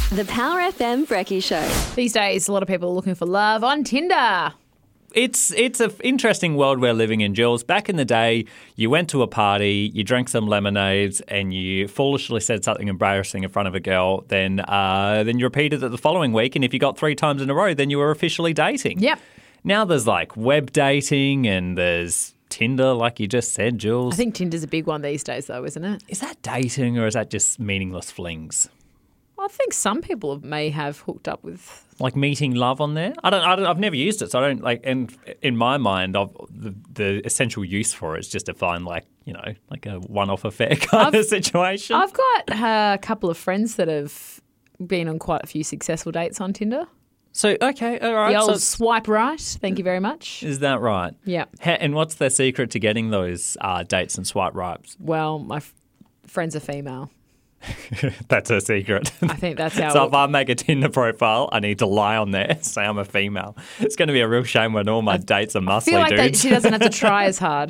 The Power FM Brekkie Show. These days, a lot of people are looking for love on Tinder. It's an interesting world we're living in, Jules. Back in the day, you went to a party, you drank some lemonades, and you foolishly said something embarrassing in front of a girl. Then you repeated it the following week, and if you got 3 times in a row, then you were officially dating. Yep. Now there's like web dating and there's Tinder, like you just said, Jules. I think Tinder's a big one these days, though, isn't it? Is that dating or is that just meaningless flings? I think some people may have hooked up with. Like meeting love on there? I've never used it, so I don't like. And in my mind, the essential use for it is just to find like a one-off affair kind of situation. I've got a couple of friends that have been on quite a few successful dates on Tinder. So okay, all right. The old swipe right. Thank you very much. Is that right? Yeah. And what's their secret to getting those dates and swipe rights? Well, my friends are female. That's her secret. I think that's how. So if I make a Tinder profile, I need to lie on there, say I'm a female. It's going to be a real shame when all my dates are muscly I feel like dudes. she doesn't have to try as hard.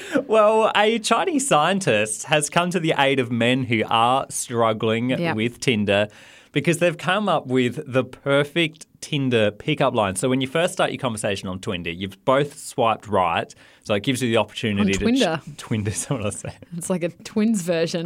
Well, a Chinese scientist has come to the aid of men who are struggling with Tinder because they've come up with the perfect Tinder pickup line. So when you first start your conversation on Tinder, you've both swiped right. So it gives you the opportunity to... Twinder, is what I said. It's like a twins version.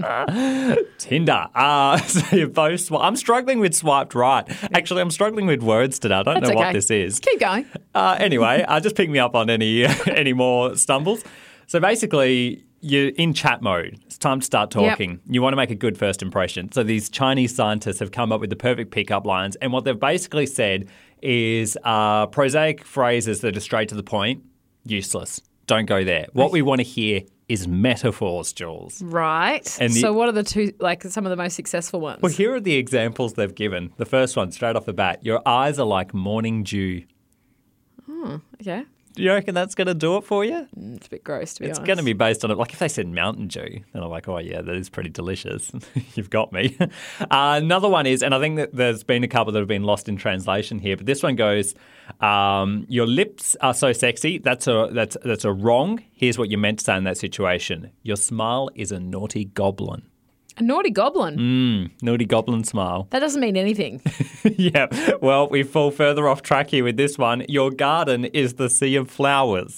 Tinder. So you've both... I'm struggling with swiped right. Actually, I'm struggling with words today. I don't know what this is. Keep going. Anyway, just pick me up on any more stumbles. So basically, you're in chat mode. It's time to start talking. Yep. You want to make a good first impression. So these Chinese scientists have come up with the perfect pickup lines. And what they've basically said is prosaic phrases that are straight to the point, useless. Don't go there. What we want to hear is metaphors, Jules. Right. And so what are the two, like some of the most successful ones? Well, here are the examples they've given. The first one, straight off the bat, your eyes are like morning dew. Oh, okay. Do you reckon that's going to do it for you? It's a bit gross, to be honest. It's going to be based on it. Like if they said Mountain Dew, then I'm like, oh, yeah, that is pretty delicious. You've got me. Another one is, and I think that there's been a couple that have been lost in translation here, but this one goes, your lips are so sexy. That's a wrong. Here's what you meant to say in that situation. Your smile is a naughty goblin. A naughty goblin? Naughty goblin smile. That doesn't mean anything. Yeah. Well, we fall further off track here with this one. Your garden is the sea of flowers.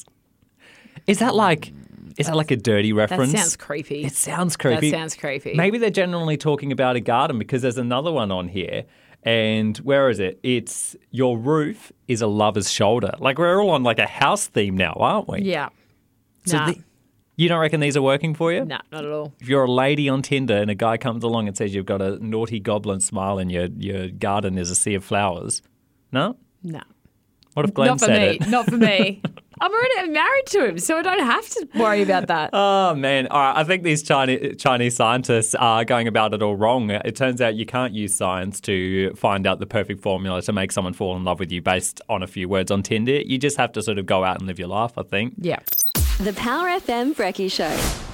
Is that like a dirty reference? That sounds creepy. It sounds creepy. That sounds creepy. Maybe they're generally talking about a garden because there's another one on here. And where is it? It's your roof is a lover's shoulder. Like we're all on like a house theme now, aren't we? Yeah. So you don't reckon these are working for you? No, not at all. If you're a lady on Tinder and a guy comes along and says you've got a naughty goblin smile and your garden is a sea of flowers, no? No. What if Glenn said it? Not for me. I'm already married to him, so I don't have to worry about that. Oh, man. All right. I think these Chinese scientists are going about it all wrong. It turns out you can't use science to find out the perfect formula to make someone fall in love with you based on a few words on Tinder. You just have to sort of go out and live your life, I think. Yeah. The Power FM Brekkie Show.